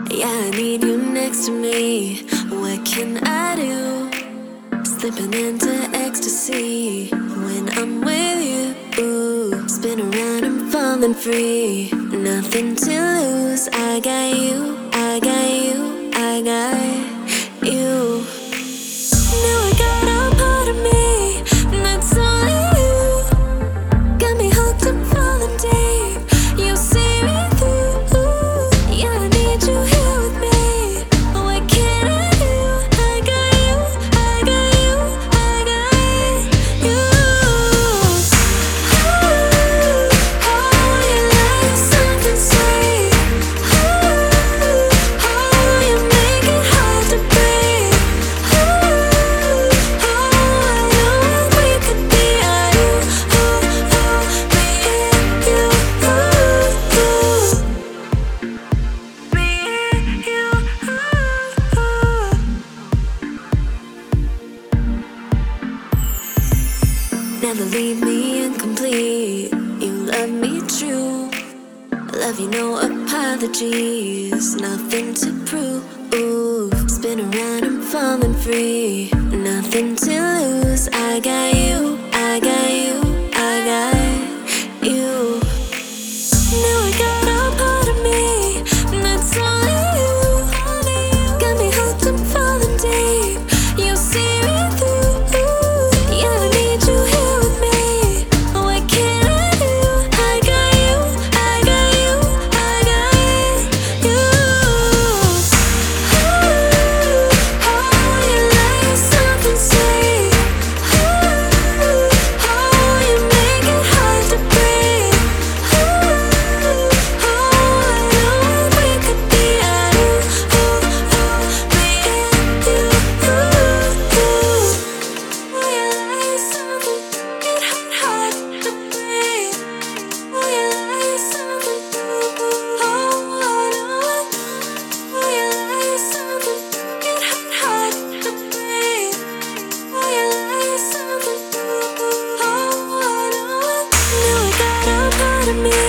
Yeah, I need you next to me. What can I do? Slipping into ecstasy when I'm with you. Ooh, spin around, I'm falling free. Nothing to lose. I got you, I got you, I got you. Now I got a part of me that's only you. Got me hooked, I'm falling deep. You see me through. Yeah, I need you here with me. What can I do? I got you, I got you, I got you. Oh, you like something sweet. Oh, you make it hard to breathe. I know we could be never leave me incomplete. You love me true. Love you, no apologies. Nothing to prove. Ooh, spin around, I'm falling free. Nothing to lose. I got you, I got you, I got you. Now I got a part of me that's only you. Got me hooked, I'm falling deep. You see me through. Yeah, I need you here with me. What can I do? I got you, I got you, I got you. Oh, you like something sweet. Oh, you make it hard to breathe. Me